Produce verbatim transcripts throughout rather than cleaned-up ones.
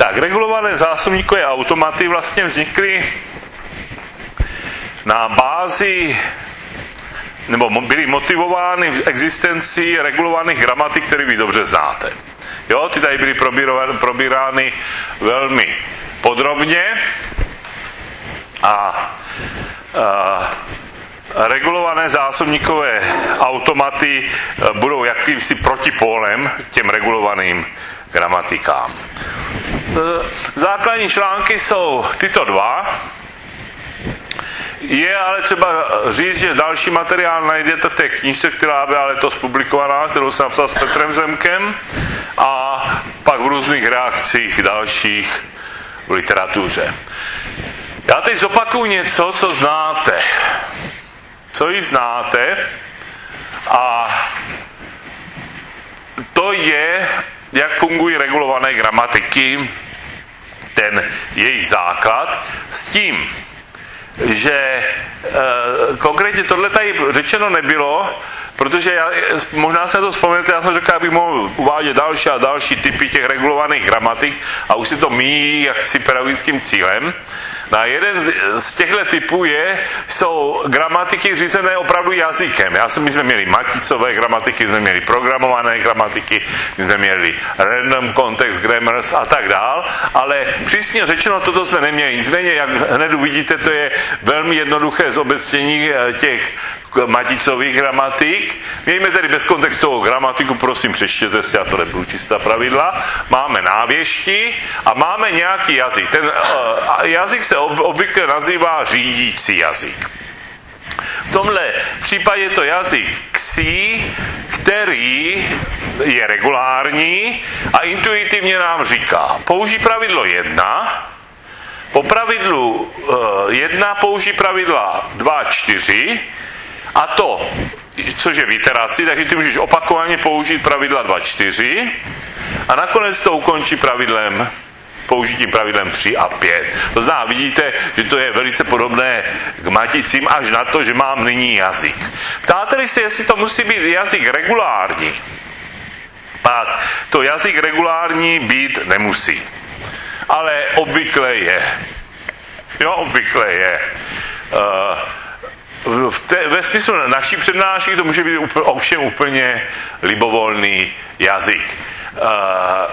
Tak, regulované zásobníkové automaty vlastně vznikly na bázi, nebo byly motivovány v existenci regulovaných gramatik, které vy dobře znáte. Jo, ty tady byly probírány velmi podrobně a, a regulované zásobníkové automaty budou jakýmsi protipólem těm regulovaným gramatikám. Základní články jsou tyto dva. Je ale třeba říct, že další materiál najdete v té knížce, která byla letos publikovaná, kterou jsem napsal s Petrem Zemkem, a pak v různých reakcích dalších v literatuře. Já teď zopakuju něco, co znáte. Co ji znáte, a to je, jak fungují regulované gramatiky, ten jejich základ, s tím, že e, konkrétně tohle tady řečeno nebylo, protože já, možná se to vzpomenete, já jsem řekl, abych mohl uvádět další a další typy těch regulovaných gramatik a už si to míjí jaksi pedagogickým cílem. Na jeden z těchto typů je, jsou gramatiky řízené opravdu jazykem. Já jsem, my jsme měli maticové gramatiky, jsme měli programované gramatiky, my jsme měli random context grammars a tak dál, ale přísně řečeno toto jsme neměli. Nicméně, jak hned uvidíte, to je velmi jednoduché zobecnění těch maticových gramatik. Mějme tedy bezkontextovou gramatiku, prosím, přečtěte si, já to nebudu čistá pravidla. Máme návěšti a máme nějaký jazyk. Ten uh, jazyk se ob, obvykle nazývá řídící jazyk. V tomhle případě je to jazyk ksí, který je regulární a intuitivně nám říká, použij pravidlo jedna, po pravidlu uh, jedna použij pravidla dva, čtyři, a to, což je v iteraci, takže ty můžeš opakovaně použít pravidla dva, čtyři a nakonec to ukončí pravidlem, použitím pravidlem tři a pět. To znamená, vidíte, že to je velice podobné k maticím, až na to, že mám nyní jazyk. Ptáte-li se, jestli to musí být jazyk regulární, pak to jazyk regulární být nemusí. Ale obvykle je. Jo, obvykle je. Uh, V té, ve smyslu naší přednášky to může být úplně, ovšem úplně libovolný jazyk. Uh,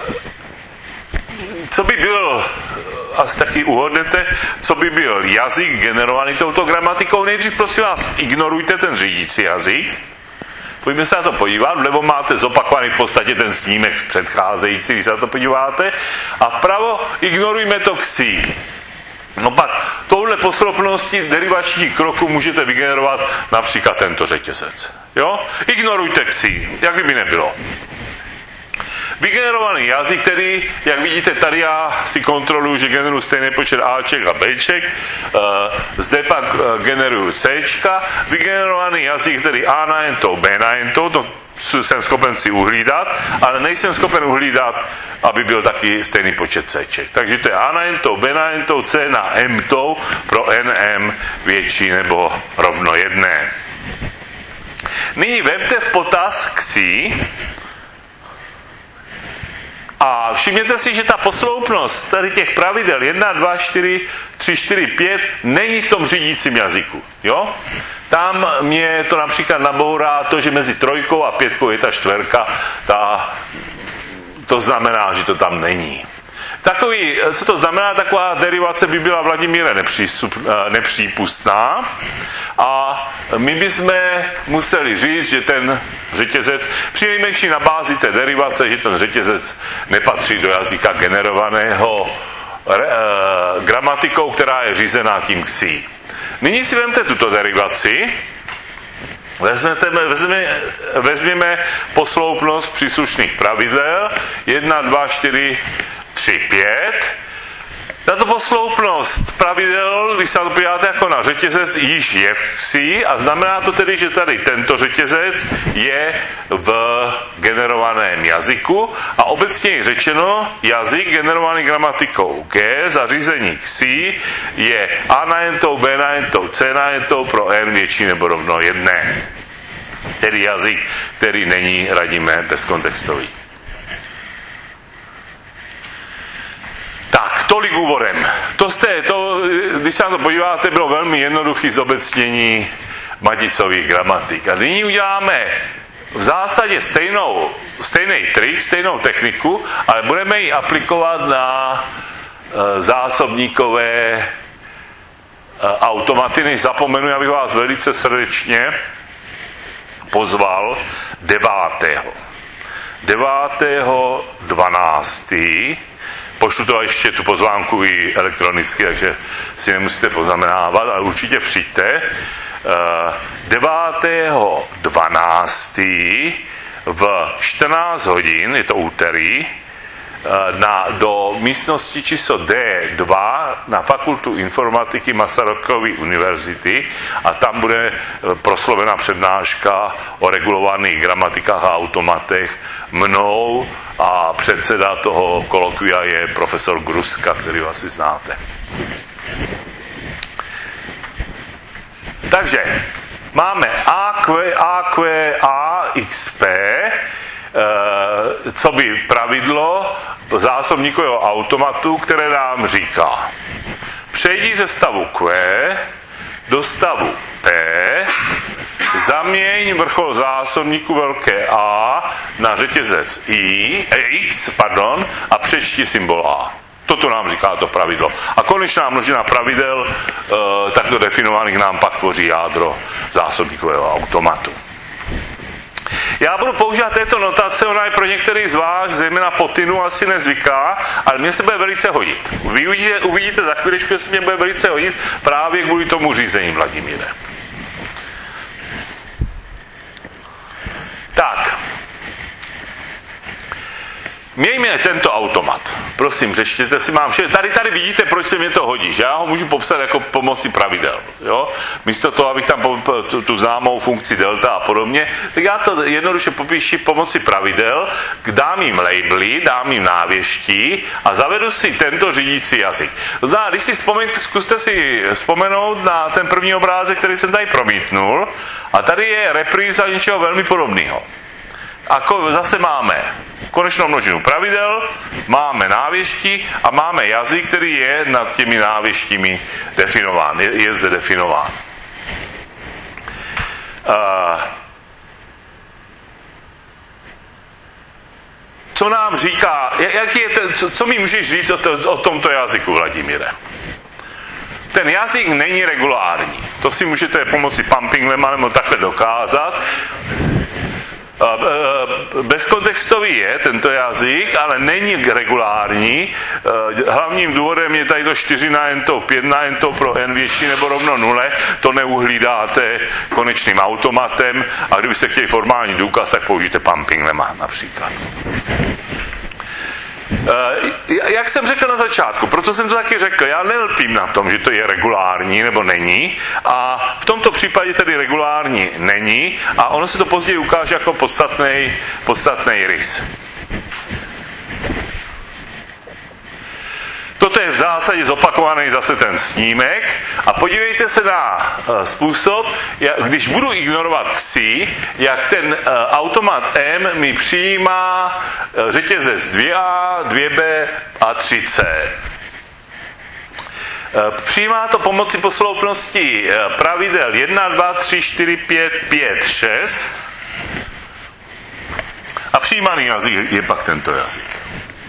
co by byl, asi taky uhodnete, co by byl jazyk generovaný touto gramatikou? Nejdřív prosím vás, ignorujte ten řídící jazyk. Pojďme se na to podívat. Vlevo máte zopakovaný v podstatě ten snímek předcházející, když se na to podíváte. A vpravo ignorujme to ksí. No pak touhle posloupností derivačních kroků můžete vygenerovat například tento řetězec. Jo? Ignorujte ksí, jak kdyby nebylo. Vygenerovaný jazyk, který, jak vidíte, tady já si kontroluji, že generuji stejný počet Aček a Bček, zde pak generuji Cčka, vygenerovaný jazyk, který A na ento, B na ento, to jsem schopen si uhlídat, ale nejsem schopen uhlídat, aby byl taky stejný počet Cček. Takže to je A na ento, B na ento, C na ento, pro N M větší nebo rovno jedné. Nyní vemte v potaz ksí a všimněte si, že ta posloupnost tady těch pravidel jedna, dva, čtyři, tři, čtyři, pět není v tom řídícím jazyku. Jo? Tam mě to například nabourá to, že mezi trojkou a pětkou je ta čtverka, ta, to znamená, že to tam není. Takový, co to znamená, taková derivace by byla Vladimíre nepřípustná a my bychom museli říct, že ten řetězec, přinejmenším na bázi té derivace, že ten řetězec nepatří do jazyka generovaného re, e, gramatikou, která je řízená tím ksí. Nyní si vemte tuto derivaci, vezmete, vezme, vezměme posloupnost příslušných pravidel jedna, dva, čtyři, tři, pět. Tato posloupnost pravidel, když se to podíváte jako na řetězec, již je v ksí a znamená to tedy, že tady tento řetězec je v generovaném jazyku a obecně řečeno jazyk generovaný gramatikou G, zařízení ksí, je A na entou, B na entou, C na entou pro N větší nebo rovno jedné. Tedy jazyk, který není, radíme, bezkontextový. tolik úvodem. To jste, to, když se na to podíváte, bylo velmi jednoduché zobecnění Maticových gramatik. A nyní uděláme v zásadě stejnou, stejný trik, stejnou techniku, ale budeme ji aplikovat na e, zásobníkové e, automaty. Než zapomenu, abych vás velice srdečně pozval devátého. devátého dvanáctého Pošlu to ještě tu pozvánku i elektronicky, takže si nemusíte poznamenávat, ale určitě přijďte. devátého dvanáctého v čtrnáct hodin, je to úterý, na, do místnosti číslo D dva na Fakultu informatiky Masarykovy univerzity a tam bude proslovena přednáška o regulovaných gramatikách a automatech mnou a předseda toho kolokvia je profesor Gruska, který ho asi znáte. Takže máme A Q, A Q, A, X P, co by pravidlo zásobníkového automatu, které nám říká: přejdi ze stavu Q do stavu P, zaměň vrchol zásobníku velké A na řetězec I, eh, X pardon, a přečti symbol A. Toto nám říká to pravidlo. A konečná množina pravidel e, takto definovaných nám pak tvoří jádro zásobníkového automatu. Já budu používat této notace, ona je pro některý z vás, zejména po tynu, asi nezvyká, ale mně se bude velice hodit. Vy uvidíte, uvidíte za chvíličku, že se mě bude velice hodit právě kvůli tomu řízení, Vladimíre. Tak. Mějme tento automat. Prosím, řeštěte si, mám vše. Tady, tady vidíte, proč se mě to hodí, že já ho můžu popsat jako pomocí pravidel. Jo? Místo toho, abych tam po, po, tu, tu známou funkci delta a podobně, tak já to jednoduše popíši pomocí pravidel, dám jim labely, dám jim návěští a zavedu si tento řídící jazyk. To znamená, když si vzpomeňte, zkuste si vzpomenout na ten první obrázek, který jsem tady promítnul, a tady je repríza něčeho velmi podobného. A zase máme konečnou množinu pravidel, máme návěští a máme jazyk, který je nad těmi návěštími definován, je, je zde definován. Uh, co nám říká, jak je ten, co, co mi můžeš říct o, to, o tomto jazyku, Vladimíre? Ten jazyk není regulární. To si můžete pomocí pumping lemma nebo takhle dokázat. Bezkontextový je tento jazyk, ale není regulární. Hlavním důvodem je tady to čtyři na n to pět na n to pro n větší nebo rovno nule. To neuhlídáte konečným automatem a kdybyste chtěli formální důkaz, tak použijte pumping lemma například. Jak jsem řekl na začátku, proto jsem to taky řekl, já nelpím na tom, že to je regulární nebo není, a v tomto případě tedy regulární není a ono se to později ukáže jako podstatný, podstatný rys. Toto je v zásadě zopakovaný zase ten snímek a podívejte se na uh, způsob, jak, když budu ignorovat psi, jak ten uh, automat M mi přijímá uh, řetězec dvě A, dvě B a tři C. Uh, přijímá to pomocí posloupnosti uh, pravidel jedna, dva, tři, čtyři, pět, pět, šest a přijímaný jazyk je pak tento jazyk.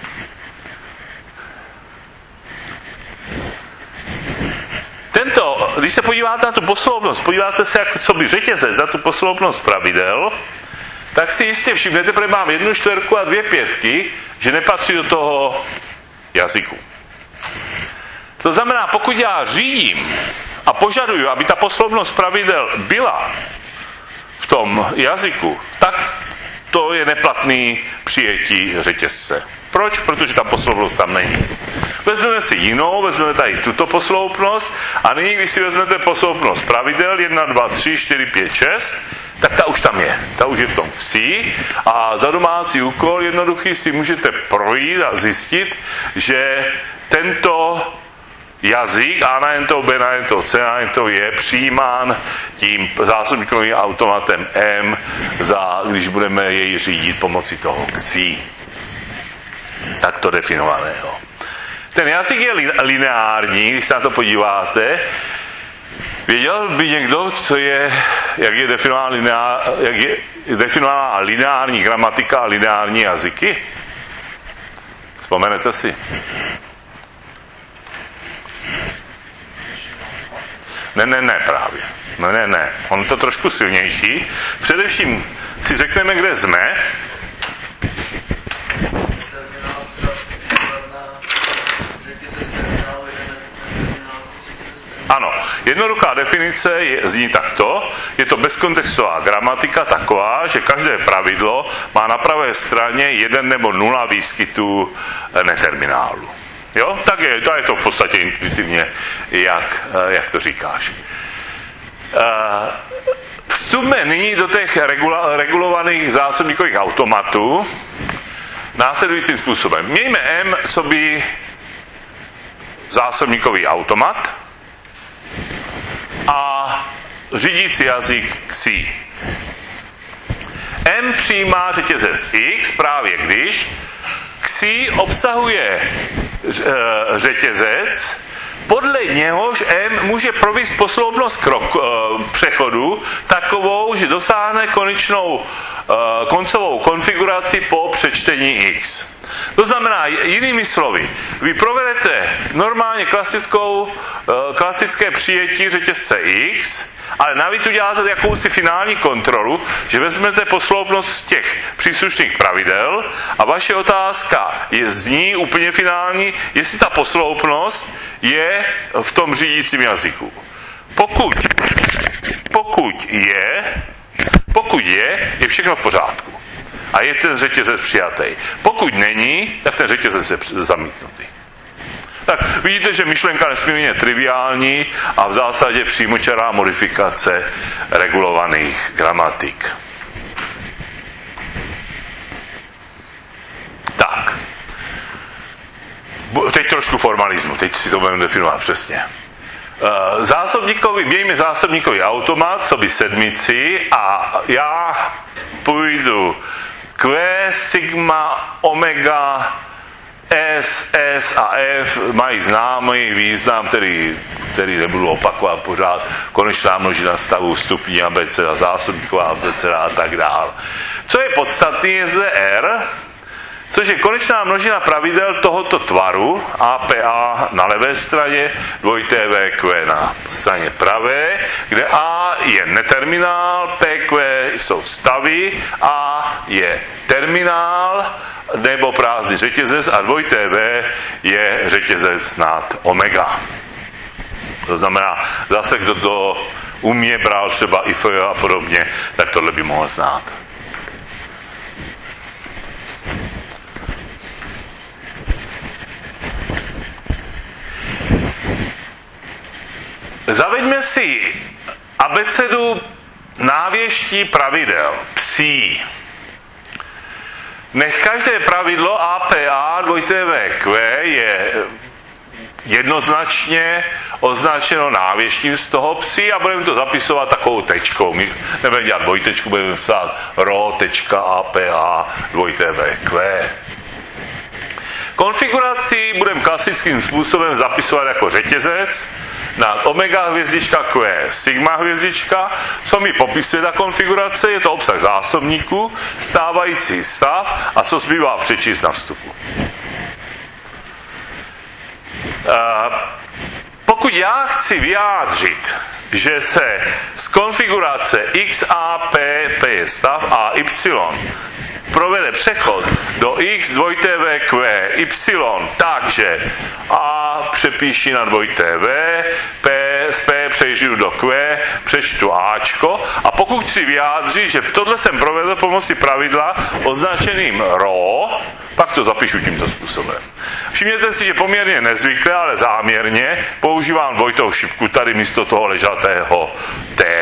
Tento, když se podíváte na tu posloupnost, podíváte se, jak, co by řetězec za tu posloupnost pravidel, tak si jistě všimnete, protože mám jednu čtverku a dvě pětky, že nepatří do toho jazyku. To znamená, pokud já řídím a požaduju, aby ta posloupnost pravidel byla v tom jazyku, tak to je neplatný přijetí řetězce. Proč? Protože ta posloupnost tam není. Vezmeme si jinou, vezmeme tady tuto posloupnost a nyní, když si vezmete posloupnost pravidel jedna, dva, tři, čtyři, pět, šest, tak ta už tam je. Ta už je v tom psi a za domácí úkol jednoduchý si můžete projít a zjistit, že tento jazyk A na ento, B na ento, C na ento je přijímán tím zásobníkovým automatem M, za, když budeme jej řídit pomocí toho ksí. Tak to definovaného. Ten jazyk je lineární, když se na to podíváte. Věděl by někdo, co je, jak je definována lineár, jak je definována lineární gramatika a lineární jazyky? Vzpomenete si? Ne, ne, ne právě. Ne, ne, ne. On to trošku silnější. Především si řekneme, kde jsme. Ano, jednoduchá definice je, zní takto. Je to bezkontextová gramatika taková, že každé pravidlo má na pravé straně jeden nebo nula výskytů neterminálu. Jo? Tak je, to je to v podstatě intuitivně, jak, jak to říkáš. Vstupme nyní do těch regula, regulovaných zásobníkových automatů následujícím způsobem. Mějme M, co by zásobníkový automat a řídící jazyk Xi. M přijímá řetězec X právě když Xi obsahuje řetězec, podle něhož M může provést posloupnost krok, přechodu takovou, že dosáhne konečnou koncovou konfiguraci po přečtení X. To znamená, jinými slovy, vy provedete normálně klasickou, klasické přijetí řetězce X, ale navíc uděláte jakousi finální kontrolu, že vezmete posloupnost těch příslušných pravidel a vaše otázka je zní úplně finální, jestli ta posloupnost je v tom řídícím jazyku. Pokud, pokud je, pokud je, je všechno v pořádku. A je ten řetězec přijatý. Pokud není, tak ten řetězec je zamítnutý. Tak vidíte, že myšlenka nesmírně triviální a v zásadě přímočará modifikace regulovaných gramatik. Tak. Teď trošku formalismu, teď si to budeme definovat přesně. Zásobníkový, mějme zásobníkový automat, co by sedmici a já půjdu Q, sigma, omega, S, S a F mají známý význam, který, který nebudu opakovat pořád, konečná množina stavu stupní abeceda, zásobníková abeceda a tak dále. Co je podstatné, je zde R, což je konečná množina pravidel tohoto tvaru A P A na levé straně, dvojité V Q na straně pravé, kde A je neterminál, P Q jsou stavy, A je terminál nebo prázdný řetězec a dvojité V je řetězec nad omega. To znamená, zase kdo to u mě bral třeba I F J a podobně, tak tohle by mohl znát. Zaveďme si abecedu návěští pravidel, psí. Nech každé pravidlo A P A dvojité V Q je jednoznačně označeno návěštím z toho psí a budeme to zapisovat takovou tečkou. My nebudeme dělat dvojtečku, budeme psát ro tečka A P A dvojité V Q. Konfiguraci budeme klasickým způsobem zapisovat jako řetězec na omega hvězdička Q sigma hvězdička. Co mi popisuje ta konfigurace? Je to obsah zásobníku, stávající stav a co zbývá přečíst na vstupu. Pokud já chci vyjádřit, že se z konfigurace X A P, P je stav a Y provede přechod do X dvojité V Q Y, takže A přepíši na dvojité V, P, z P přejdu do Q, přečtu Ačko a pokud chci vyjádřit, že tohle jsem provedl pomocí pravidla označeným ro, pak to zapíšu tímto způsobem. Všimněte si, že poměrně nezvykle, ale záměrně používám dvojitou šipku tady místo toho ležatého T.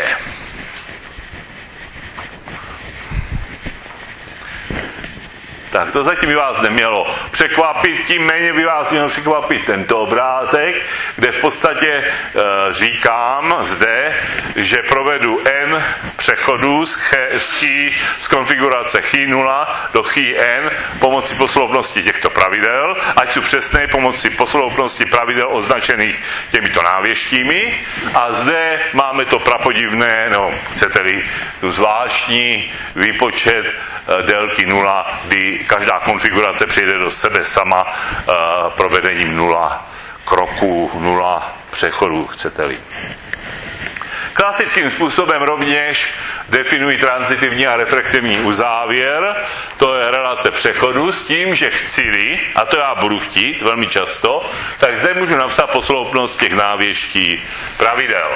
Tak to zatím by vás nemělo překvapit, tím méně by vás mělo překvapit tento obrázek, kde v podstatě e, říkám zde, že provedu n přechodů z, ch, z, chy, z konfigurace chy nula do chy n pomocí posloupnosti těchto pravidel, ať jsou přesné pomocí posloupnosti pravidel označených těmito návěštími. A zde máme to prapodivné, no chcete-li tu zvláštní výpočet délky nula, kdy každá konfigurace přijde do sebe sama uh, provedením nula kroků, nula přechodů, chcete-li. Klasickým způsobem rovněž definuji transitivní a reflexivní uzávěr, to je relace přechodu s tím, že chci-li, a to já budu chtít velmi často, tak zde můžu napsat posloupnost těch návěští pravidel.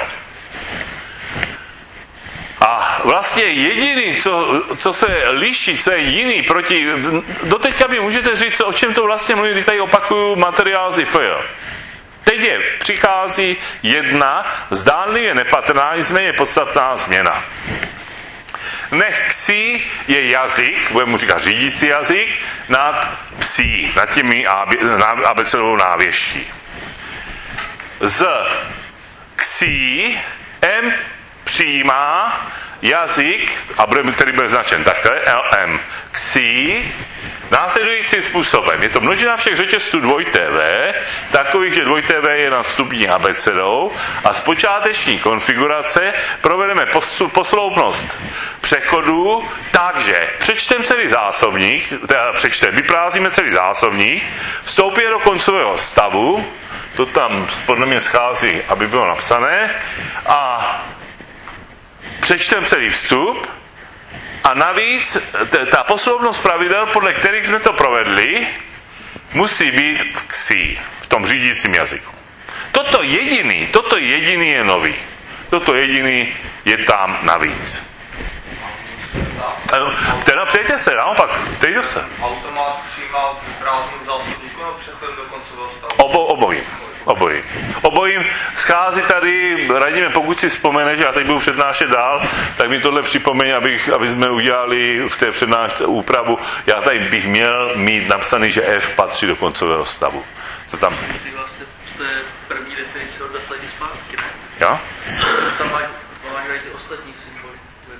A vlastně jediný, co, co se liší, co je jiný proti... Doteďka mi můžete říct, o čem to vlastně mluví, když tady opakuju materiál z I F J. Teď je, přichází jedna zdánlivě nepatrná, nicméně podstatná změna. Nech ksí je jazyk, budeme mu říkat řídící jazyk, nad psí, nad těmi abecedovou návěští. Z ksí M přijímá jazyk, a bude, který bude značen takhle, L M, ksí, následujícím způsobem. Je to množina všech řetězců dvojité V, takových, že dvojité V je nad vstupní abecedou, a z počáteční konfigurace provedeme postup, posloupnost přechodů, takže přečteme celý zásobník, teda přečteme, vyprázíme celý zásobník, vstoupíme do koncového stavu, to tam podle mě schází, aby bylo napsané, a přečteme celý vstup, a navíc ta posloupnost pravidel, podle kterých jsme to provedli, musí být v ksí, v tom řídícím jazyku. Toto jediný, toto jediný je nový. Toto jediný je tam navíc. Teda ptejte se, naopak, ptejte se. Automat přijímal prázdnou zásobníku a přechod do koncového stavu. Obo, obojím. Obojím. Obojím schází tady, radíme, pokud si vzpomeneš, já teď budu přednášet dál, tak mi tohle připomeň, abych, aby jsme udělali v té přednášce úpravu. Já tady bych měl mít napsaný, že F patří do koncového stavu. Co tam? Vlastně to je první definice od sledí zpátky, ne? Jo? Tam mají ty ostatní symboly.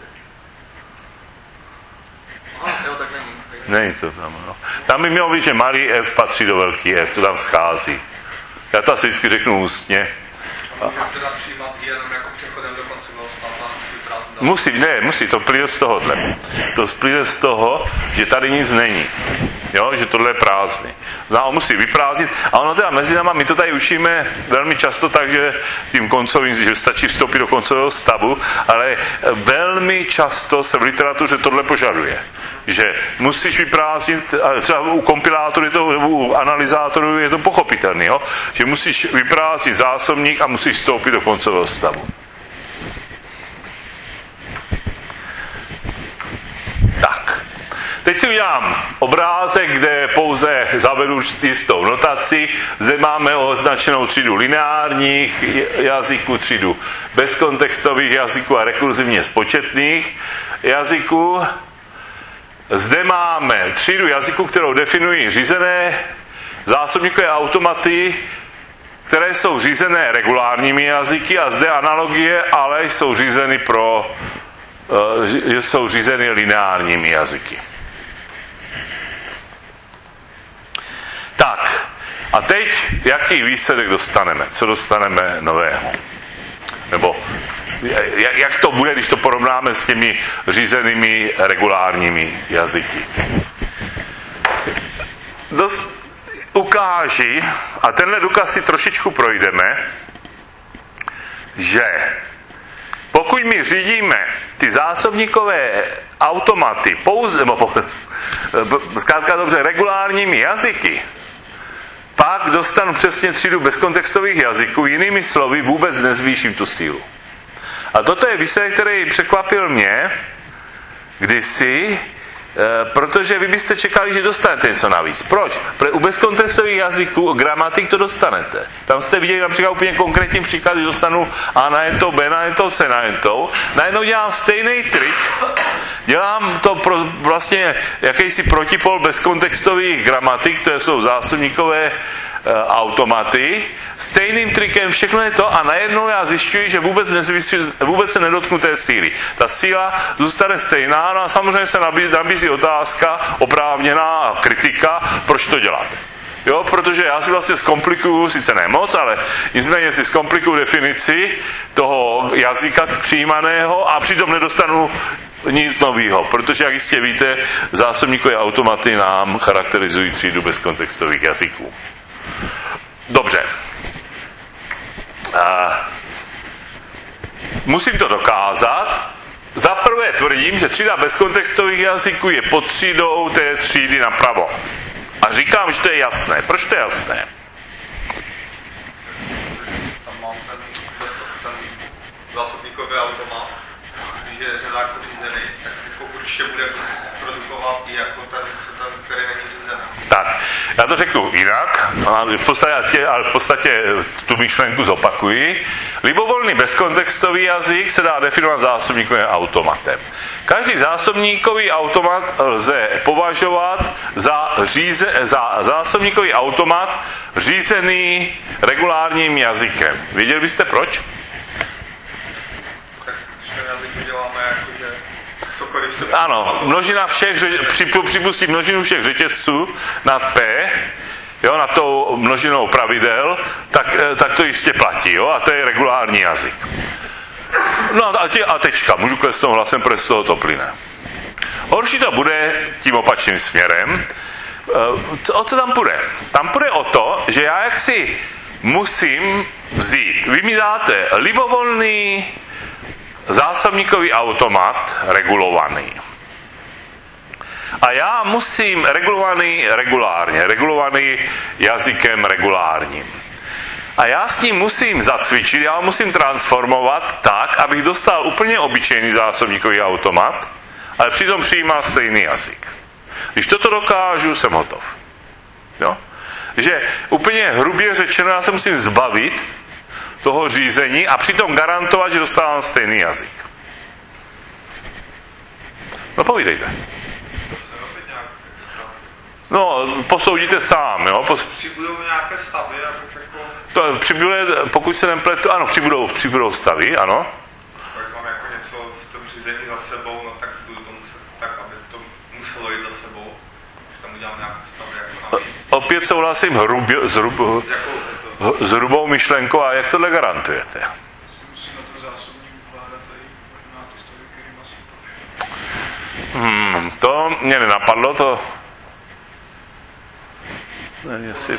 Aha, jo, tak není. Není to tam, no. Tam by mělo být, že malý F patří do velký F, to tam schází. Já to asi vždycky řeknu ústně. Můžeme teda přijímat jenom jako přechodem do koncového stavu. Musí, ne, musí, to plyne z tohohle. To plyne z toho, že tady nic není. Jo, že tohle je prázdný. Zná, on musí vyprázdnit. A ono teda mezi náma, my to tady učíme velmi často tak, že tím koncovým, že stačí vstoupit do koncového stavu, ale velmi často se v literatuře tohle požaduje. Že musíš vyprázdnit, třeba u kompilátorů, je to, u analyzátorů je to pochopitelný, jo? Že musíš vyprázdnit zásobník a musíš vstoupit do koncového stavu. Tak. Teď si udělám obrázek, kde pouze zavedu jistou notaci. Zde máme označenou třídu lineárních jazyků, třídu bezkontextových jazyků a rekurzivně spočetných jazyků. Zde máme třídu jazyků, kterou definují řízené zásobníkové automaty, které jsou řízené regulárními jazyky, a zde analogie, ale jsou řízeny pro jsou řízeny lineárními jazyky. Tak, a teď jaký výsledek dostaneme? Co dostaneme nového? Nebo jak to bude, když to porovnáme s těmi řízenými regulárními jazyky? Dost ukáži, a tenhle důkaz si trošičku projdeme, že pokud my řídíme ty zásobníkové automaty pouze, nebo zkrátka dobře, regulárními jazyky, pak dostanu přesně třídu bezkontextových jazyků, jinými slovy vůbec nezvýším tu sílu. A toto je výsledek, který překvapil mě kdysi, E, protože vy byste čekali, že dostanete něco navíc. Proč? Protože u bezkontextových jazyků, gramatik to dostanete. Tam jste viděli například úplně konkrétní příklad, že dostanu A na to, B na to, C na to. Najednou dělám stejný trik, dělám to pro vlastně jakýsi protipol bezkontextových gramatik, to jsou zásobníkové automaty, stejným trikem všechno je to a najednou já zjišťuji, že vůbec, nezvyšuji, vůbec se nedotknu té síly. Ta síla zůstane stejná, no a samozřejmě se nabízí, nabízí otázka oprávněná kritika, proč to dělat. Jo, protože já si vlastně zkomplikuju, sice ne moc, ale nicméně si zkomplikuju definici toho jazyka přijímaného a přitom nedostanu nic nového, protože, jak jistě víte, zásobníkové automaty nám charakterizují třídu bezkontextových jazyků. Dobře. A musím to dokázat. Za prvé tvrdím, že třída bezkontextových jazyků je pod třídou té třídy napravo. A říkám, že to je jasné. Proč to je jasné? Tam mám ten, ten zásobníkový automat, když je řadák pořízený, tak určitě bude produkovat i jako ten, ten který není řízený. Tak, já to řeknu jinak, ale v podstatě, ale v podstatě tu myšlenku zopakuji. Libovolný bezkontextový jazyk se dá definovat zásobníkovým automatem. Každý zásobníkový automat lze považovat za, říze, za zásobníkový automat řízený regulárním jazykem. Věděli byste proč? Tak když ten jazyk děláme jako, že cokoliv se... Ano, množina všech, připustí množinu všech řetězců nad P, jo, na tou množinou pravidel, tak, tak to jistě platí, jo, a to je regulární jazyk. No a, tě, a tečka, můžu klesnout hlasem, protože z toho to plyne. Horší to bude tím opačným směrem. O co tam půjde? Tam půjde o to, že já jaksi musím vzít, vy mi dáte libovolný zásobníkový automat regulovaný. A já musím regulovaný regulárně, regulovaný jazykem regulárním. A já s ním musím zacvičit, já ho musím transformovat tak, abych dostal úplně obyčejný zásobníkový automat, ale přitom přijímal stejný jazyk. Když toto dokážu, jsem hotov. Jo? Že úplně hrubě řečeno, já se musím zbavit toho řízení a přitom garantovat, že dostávám stejný jazyk. No povídejte. No, posoudíte sám, jo? Pos... Přibudou nějaké stavy, abych jako... To přibudou, pokud se nepletu, ano, přibudou, přibudou stavy, ano. Když mám jako něco v tom řízení za sebou, no tak budu to muset tak, aby to muselo jít za sebou. Když tam udělám nějaké stavy, jako na... Opět souhlasím hrubě, s, hrub, s hrubou myšlenkou, a jak tohle garantujete? Hmm, to mě nenapadlo, to... Nevím, jestli...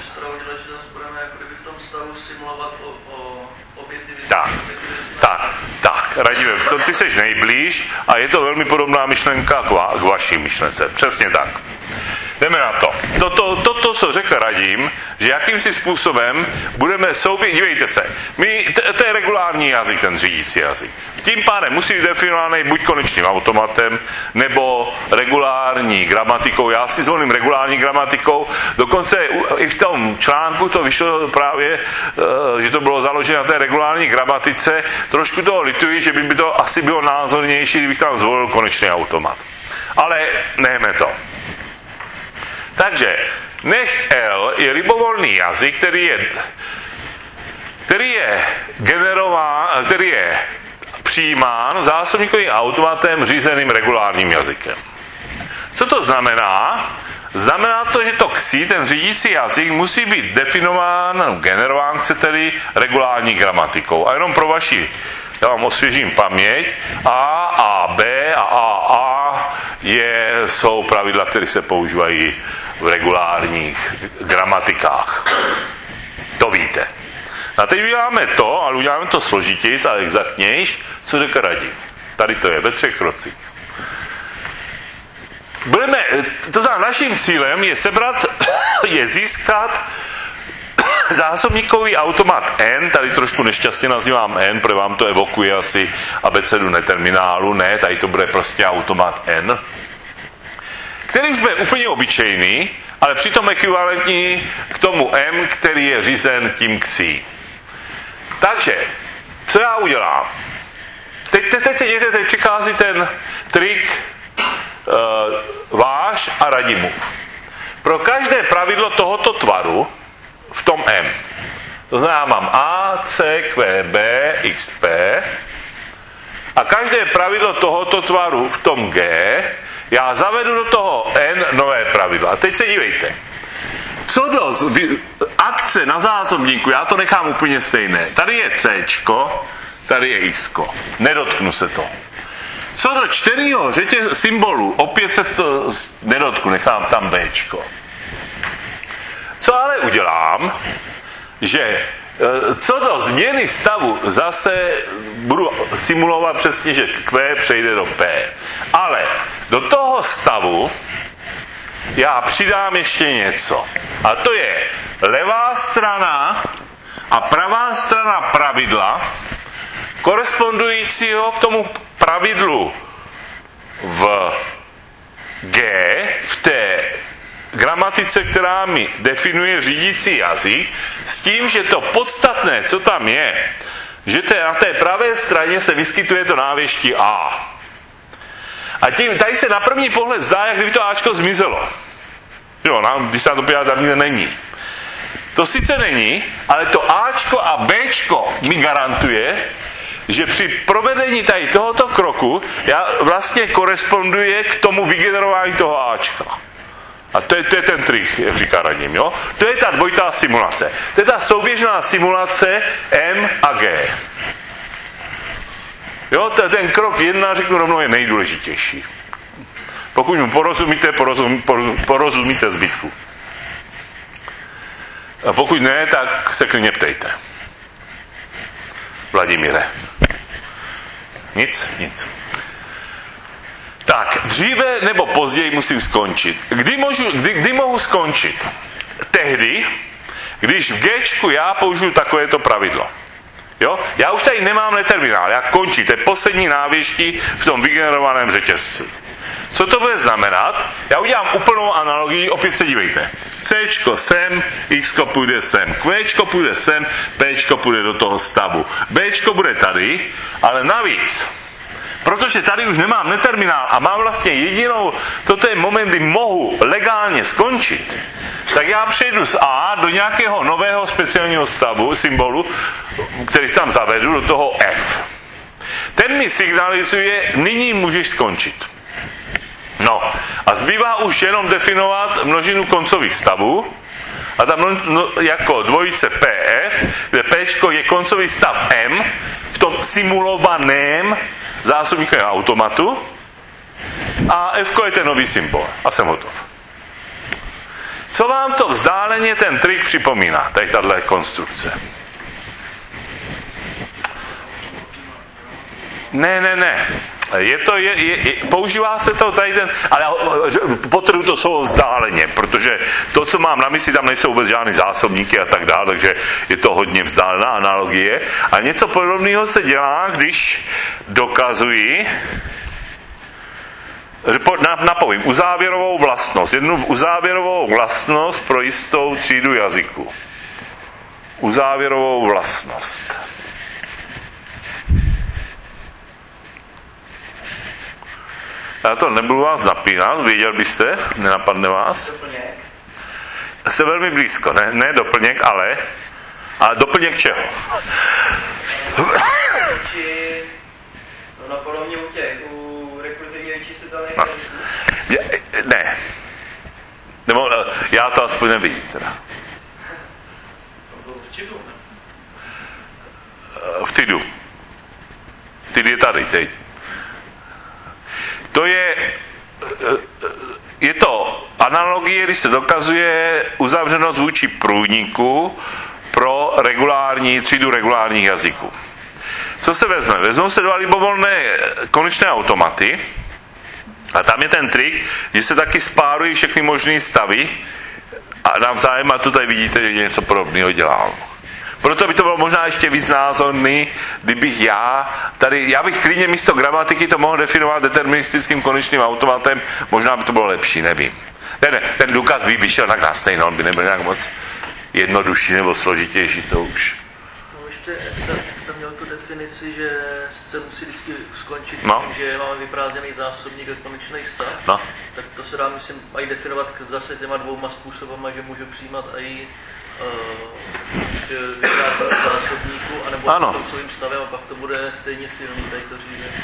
Tak, tak, tak, Radíme, to ty seš nejblíž a je to velmi podobná myšlenka k, va, k vaší myšlence. Přesně tak. Jdeme na to. Toto, to, to, co řekl Radim, že jakýmsi způsobem budeme souběh, dívejte se, my, to, to je regulární jazyk, ten řídící jazyk. Tím pádem musí být definovaný buď konečným automatem, nebo regulární gramatikou. Já si zvolím regulární gramatikou, dokonce i v tom článku to vyšlo právě, že to bylo založeno na té regulární gramatice. Trošku toho lituji, že by to asi bylo názornější, kdybych tam zvolil konečný automat. Ale nechme to. Takže nech L je libovolný jazyk, který je, který je generován, který je přijímán zásobníkovým automatem řízeným regulárním jazykem. Co to znamená? Znamená to, že to ksí, ten řídící jazyk, musí být definován, generován, chcete-li, regulární gramatikou. A jenom pro vaši, já vám osvěžím paměť, A, A, B a A, A je, jsou pravidla, které se používají v regulárních gramatikách. To víte. A teď uděláme to, ale uděláme to složitější a exaktnější, co řekl Radim. Tady to je ve třech krocích. Budeme, to znamená, naším cílem je sebrat, je získat zásobníkový automat N, tady trošku nešťastně nazývám N, protože vám to evokuje asi abecedu neterminálu, ne, tady to bude prostě automat N. který už bude úplně obyčejný, ale přitom ekvivalentní k tomu M, který je řízen tím ksí. Takže, co já udělám? Teď, teď, teď se dějte, teď přichází ten trik uh, váš a Radimův. Pro každé pravidlo tohoto tvaru v tom M, to znamená, mám A, C, Q, B, X, P a každé pravidlo tohoto tvaru v tom G, já zavedu do toho N nové pravidlo. A teď se dívejte. Co do akce na zásobníku, já to nechám úplně stejné. Tady je C, tady je X. Nedotknu se to. Co do čtyřiho řetěz symbolů, opět se to nedotknu, nechám tam B. Co ale udělám, že co do změny stavu zase budu simulovat přesně, že Q přejde do P. Ale do toho stavu já přidám ještě něco. A to je levá strana a pravá strana pravidla korespondujícího k tomu pravidlu v G, v té gramatice, která mi definuje řídící jazyk, s tím, že to podstatné, co tam je, že to na té pravé straně se vyskytuje to návěští A. A tím, tady se na první pohled zdá, jak kdyby to Ačko zmizelo. Jo, nám, když se na to podívá, tam není. To sice není, ale to Ačko a Bčko mi garantuje, že při provedení tady tohoto kroku já vlastně koresponduje k tomu vygenerování toho Ačka. A to je, to je ten trik, jak říká Radim, jo? To je ta dvojitá simulace. To je ta souběžná simulace M a G. Jo, ten krok jedna, řeknu rovnou, je nejdůležitější. Pokud mu porozumíte, porozum, porozumíte zbytku. A pokud ne, tak se klidně ptejte. Vladimíre. Nic? Nic. Tak, dříve nebo později musím skončit. Kdy, můžu, kdy, kdy mohu skončit? Tehdy, když v Gčku já použiju takovéto pravidlo. Jo? Já už tady nemám neterminál, já končím, to je poslední návěští v tom vygenerovaném řetězci. Co to bude znamenat? Já udělám úplnou analogii, opět se dívejte. Cčko sem, Xko půjde sem, Qčko půjde sem, Pčko půjde do toho stavu. Bčko bude tady, ale navíc, protože tady už nemám neterminál a mám vlastně jedinou, toto je moment, kdy mohu legálně skončit, tak já přejdu z A do nějakého nového speciálního stavu, symbolu, který si tam zavedu, do toho F. Ten mi signalizuje, nyní můžeš skončit. No, a zbývá už jenom definovat množinu koncových stavů, a tam no, jako dvojice P F, kde Pčko je koncový stav M, v tom simulovaném zásobníkovém automatu, a F je ten nový symbol. A jsem hotov. Co vám to vzdáleně ten trik připomíná, tady tato konstrukce? Ne, ne, ne. Je to, je, je, je, používá se to tady ten, ale potřebuji to slovo vzdáleně, protože to, co mám na mysli, tam nejsou vůbec žádný zásobníky a tak dále, takže je to hodně vzdálená analogie. A něco podobného se dělá, když dokazuji, napovím, uzávěrovou vlastnost, jednu uzávěrovou vlastnost pro jistou třídu jazyku. Uzávěrovou vlastnost. Já to nebudu vás napínat, věděl byste, nenapadne vás? Doplněk. Jste velmi blízko, ne, ne doplněk, ale, ale doplněk čeho? Či, no napadlo mě u těch, u rekurzivně vyčíslitelných no. Ne. Nebo já to aspoň nevidím teda. V čidu, ne? V tydu. Tid je tady, teď. To je, je to analogie, kdy se dokazuje uzavřenost vůči průniku pro regulární, třídu regulárních jazyků. Co se vezme? Vezmou se dva libovolné konečné automaty a tam je ten trik, že se taky spárují všechny možné stavy a navzájem, a tu tady vidíte, že něco podobného dělám. Proto by to bylo možná ještě víc názorný, kdybych já tady, já bych klidně místo gramatiky to mohl definovat deterministickým konečným automatem, možná by to bylo lepší, nevím. Ten, ten důkaz by vyšel tak na stejno, on by nebyl nějak moc jednodušší nebo složitější, to už. No ještě, jak jste měl tu definici, že se musí vždycky skončit no. tím, že máme vyprázdněný zásobník a konečný stav, no. tak to se dá, myslím, i definovat zase těma dvouma způsobama, že můžu přijímat i uh, vyprázdněný zásobníku, anebo ano. svým stavem a pak to bude stejně silný, tady to řízení.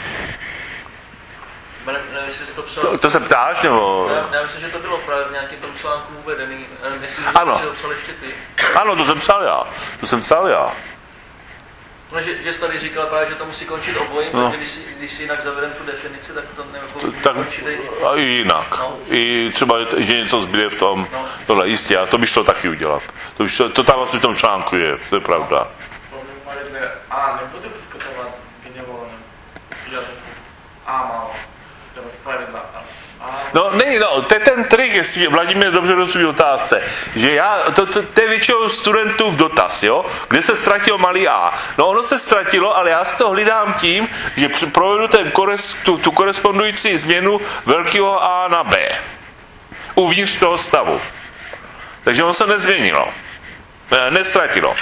Ne, nevím, jestli jsi to psal. To, to se ptáš, nebo? Já, já myslím, že to bylo právě v nějakém tom článku uvedený. Myslím, že ano. to psal ještě ty. Ano, to jsem psal já. To jsem psal já. No, že, že jsi tady říkal právě, že to musí končit obojím, no. Takže když si, když si jinak zavedem tu definici, tak to nevím, tak, končit i... A i jinak. No. I třeba, že něco zbyde v tom, no. Tohle jistě, a to by šlo taky udělat. To, šlo, to tam asi v tom článku je, to je pravda. A nebudu diskutovat generovaným jazykem. A málo. Teda spravedla. No, ne, no, to je ten trik, jestli Vladimír dobře rozumí otázce, že já, to, to, to je většinou studentů v dotaz, jo, kde se ztratilo malý a. No, ono se ztratilo, ale já si to hlídám tím, že provedu ten kores, tu, tu korespondující změnu velkého A na B. Uvnitř toho stavu. Takže ono se nezměnilo. Ne, neztratilo.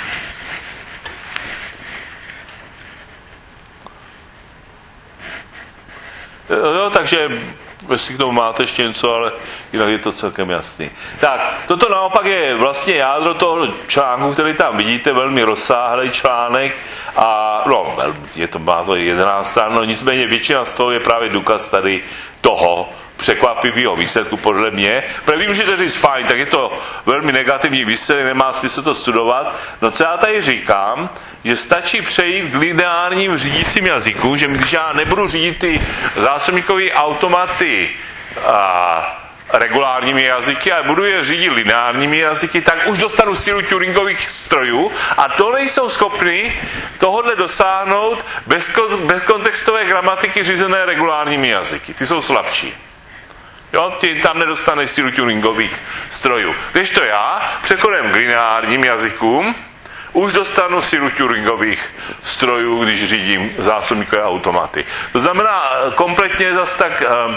Jo, takže jestli k tomu máte ještě něco, ale jinak je to celkem jasný. Tak, toto naopak je vlastně jádro toho článku, který tam vidíte, velmi rozsáhlý článek a no, je to, má to jedenáct stran, no nicméně většina z toho je právě důkaz tady toho překvapivého výsledku podle mě. Protože vy můžete říct fajn, tak je to velmi negativní výsledek, nemá smysl to studovat. No co já tady říkám, že stačí přejít k lineárním řídícím jazykům, že když já nebudu řídit ty zásobníkové automaty a regulárními jazyky, ale budu je řídit lineárními jazyky, tak už dostanu sílu Turingových strojů a to nejsou schopni tohodle dosáhnout bez, bez kontextové gramatiky řízené regulárními jazyky. Ty jsou slabší. Jo, ty tam nedostaneš sílu Turingových strojů. Když to já přechodem k lineárním jazykům už dostanu sílu Turingových strojů, když řídím zásobníkové automaty. To znamená kompletně zase tak uh,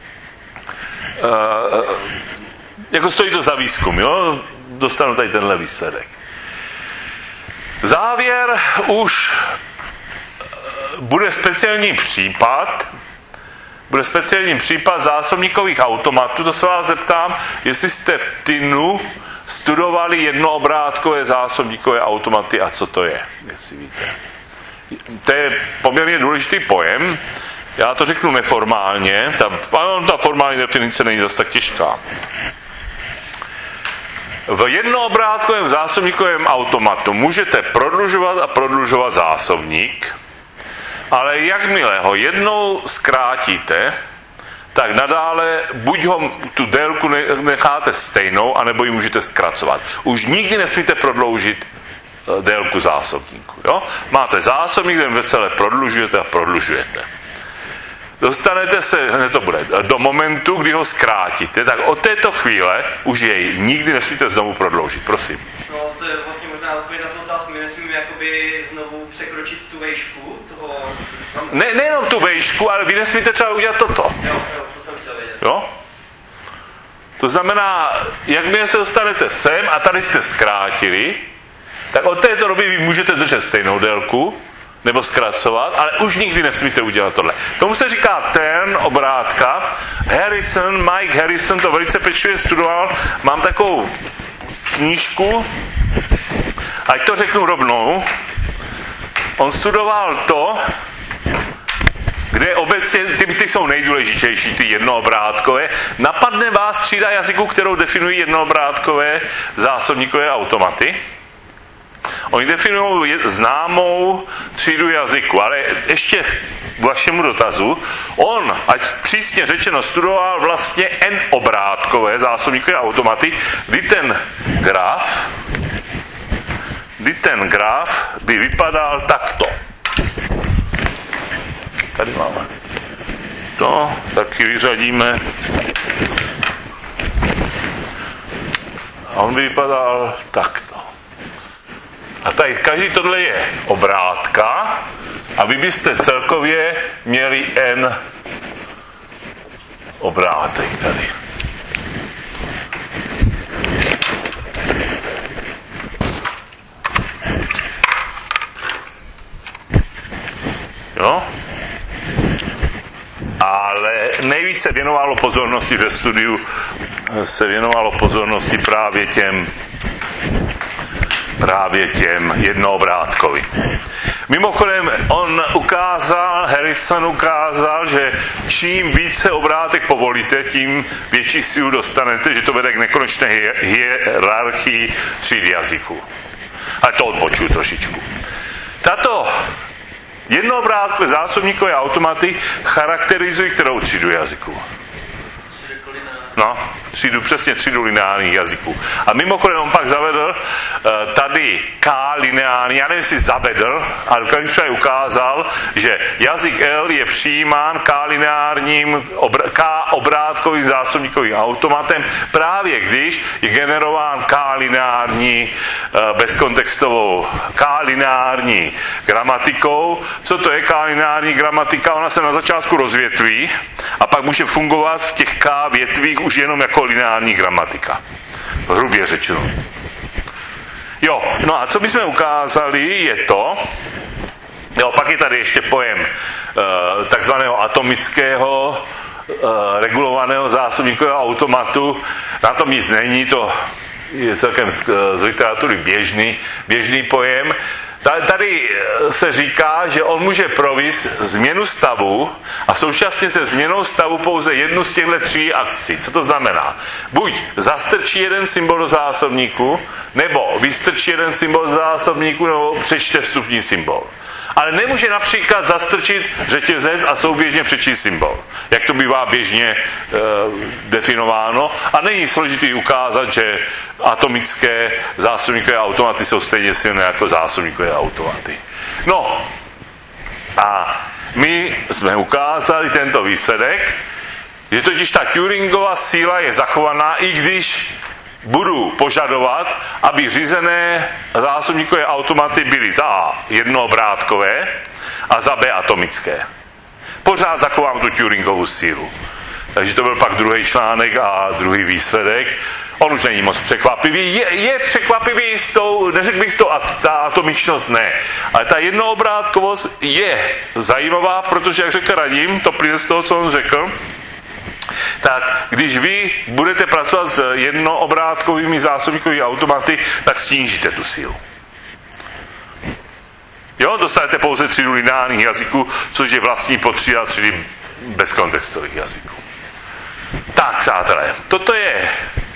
uh, jako stojí to za výzkum, jo? Dostanu tady tenhle výsledek. Závěr už bude speciální případ, bude speciální případ zásobníkových automatů. To se vás zeptám, jestli jste v Tinu studovali jednoobrátkové zásobníkové automaty a co to je, jestli víte. To je poměrně důležitý pojem. Já to řeknu neformálně. Ta, ta formální definice není zase tak těžká. V jednoobrátkovém zásobníkovém automatu můžete prodlužovat a prodlužovat zásobník, ale jakmile ho jednou zkrátíte, tak nadále buď ho, tu délku necháte stejnou, anebo ji můžete zkracovat. Už nikdy nesmíte prodloužit délku zásobníku. Jo? Máte zásobník, kde veselé prodlužujete a prodlužujete. Dostanete se, ne to bude, do momentu, kdy ho zkrátíte, tak od této chvíle už jej nikdy nesmíte znovu prodloužit. Prosím. No, to je vlastně možná odpověď na tu otázku. My nesmíme jakoby znovu překročit tu vejšku toho... Ne, nejenom tu vejšku, ale vy nesmíte třeba udělat toto. Jo, jo, to jsem chtěl vědět. Jo? To znamená, jakmile se dostanete sem a tady jste zkrátili, tak od této doby vy můžete držet stejnou délku, nebo zkracovat, ale už nikdy nesmíte udělat tohle. Tomu se říká turn, obrátka. Harrison, Mike Harrison to velice pečlivě studoval. Mám takovou knížku, ať to řeknu rovnou. On studoval to, kde obecně, ty, ty jsou nejdůležitější, ty jednoobrátkové. Napadne vás třída jazyků, kterou definují jednoobrátkové zásobníkové automaty. Oni definují známou třídu jazyku, ale ještě k vašemu dotazu, on, ať přísně řečeno, studoval vlastně n-obrátkové zásobníkové automaty, kdy ten graf, kdy ten graf by vypadal takto. Tady máme. To taky vyřadíme. A on by vypadal takto. A tady každý tohle je obrátka a vy byste celkově měli n obrátek tady. Jo? Ale nejvíc se věnovalo pozornosti ve studiu, se věnovalo pozornosti právě těm právě těm jednoobrátkovi. Mimochodem, on ukázal, Harrison ukázal, že čím více obrátek povolíte, tím větší sílu dostanete, že to vede k nekonečné hierarchii tříd jazyků. A to odpočuju trošičku. Tato jednoobrátkové zásobníkové automaty charakterizují kterou třídu jazyků? No, třídu, přesně třídu lineárních jazyků. A mimochodem on pak zavedl uh, tady K lineární, já nevím, jestli zavedl, ale v každém případě ukázal, že jazyk L je přijímán K lineárním, obr- K obrátkovým zásobníkovým automatem, právě když je generován K lineární uh, bezkontextovou K lineární gramatikou. Co to je K lineární gramatika? Ona se na začátku rozvětví a pak může fungovat v těch K větvích už jenom jako lineární gramatika. Hrubě řečeno. Jo, no a co bychom ukázali je to, jo, pak je tady ještě pojem uh, takzvaného atomického uh, regulovaného zásobníkového automatu. Na tom nic není, to je celkem z, z literatury běžný, běžný pojem. Tady se říká, že on může provést změnu stavu a současně se změnou stavu pouze jednu z těchto tří akcí. Co to znamená? Buď zastrčí jeden symbol do zásobníku, nebo vystrčí jeden symbol do zásobníku, nebo přečte vstupní symbol. Ale nemůže například zastrčit řetězec a souběžně přečíst symbol, jak to bývá běžně e, definováno. A není složitý ukázat, že atomické zásobníkové automaty jsou stejně silné jako zásobníkové automaty. No a my jsme ukázali tento výsledek, že totiž ta Turingova síla je zachovaná, i když budu požadovat, aby řízené zásobníkové automaty byly za A jednoobrátkové a za B atomické. Pořád zachovám tu Turingovu sílu. Takže to byl pak druhý článek a druhý výsledek. On už není moc překvapivý. Je, je překvapivý s tou, neřekl bych s tou, ta atomičnost ne. Ale ta jednoobrátkovost je zajímavá, protože, jak řekl Radim, to plyne z toho, co on řekl, tak když vy budete pracovat s jednoobrátkovými zásobníkovými automaty, tak snížíte tu sílu. Jo, dostanete pouze třídu lineárních jazyků, což je vlastní potřída třídy bezkontextových jazyků. Tak, přátelé, toto je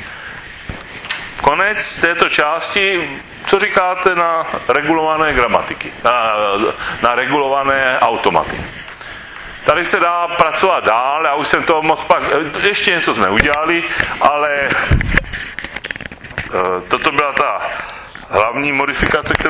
konec této části. Co říkáte na regulované gramatiky, na, na regulované automaty? Tady se dá pracovat dál, já už jsem to moc pak, ještě něco jsme udělali, ale toto byla ta hlavní modifikace, kterou